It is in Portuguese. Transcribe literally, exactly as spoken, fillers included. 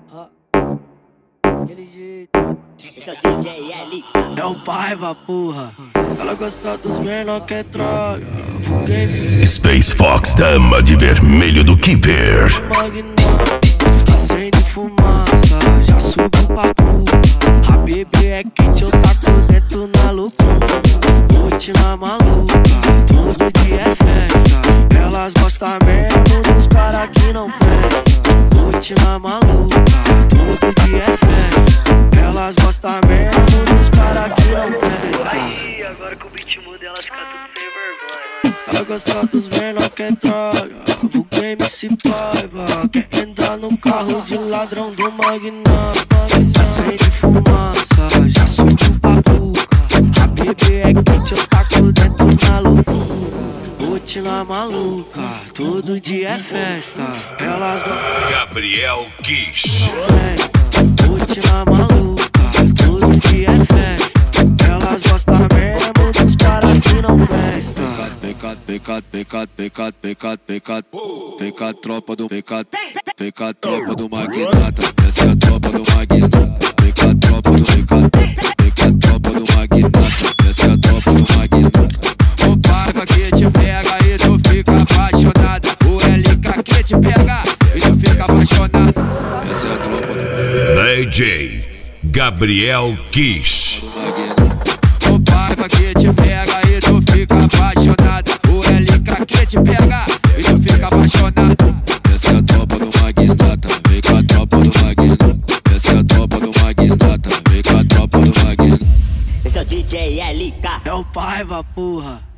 Ah, aquele jeito. Esse é o D J L. É o Paiva, porra. Ela gosta dos menor que é droga. Game Space Fox, dama de vermelho do Keeper. magnata, acende fumaça, já subiu pra puta. A bebê é quente, eu taco dentro na loucura. Rotina maluca, todo dia é festa. Elas gostam mesmo dos caras que não prestam. Rotina maluca, todo dia é festa. Elas gostam mesmo dos caras que não prestam. Aí, agora que o beat muda, elas ficam tudo sem vergonha. Ela gosta dos menor que é droga. O game se paiva. Quer entrar no carro de ladrão do magnata. Acende fumaça, já subiu pra boca. A bebê é quente, eu taco dentro na loucura. Rotina maluca, todo dia é festa. Elas gostam Gabriel Kish. festa. Rotina maluca, todo dia é festa. Elas gostam mesmo dos caras que não prestam. Pecado, pecado, pecado, pecado, pecado, pecado, pecado, tropa do pecado, pecado, tropa do magnata, essa é a tropa do magnata, pecado, tropa do pecado, pecado, tropa do magnata, essa é a tropa do magnata. O Paiva que te pega e tu fica apaixonado, o L K que te pega e tu fica apaixonado, essa é a tropa do magnata. D J Gabriel Kish. O Paiva que te pega e tu fica apaixonado, o L K que te pega e tu fica apaixonado. Essa é a tropa do magnata, vem com a tropa do magnata. Essa é a tropa do magnata, vem com a tropa do magnata. Esse é o D J L K. É o Paiva, porra.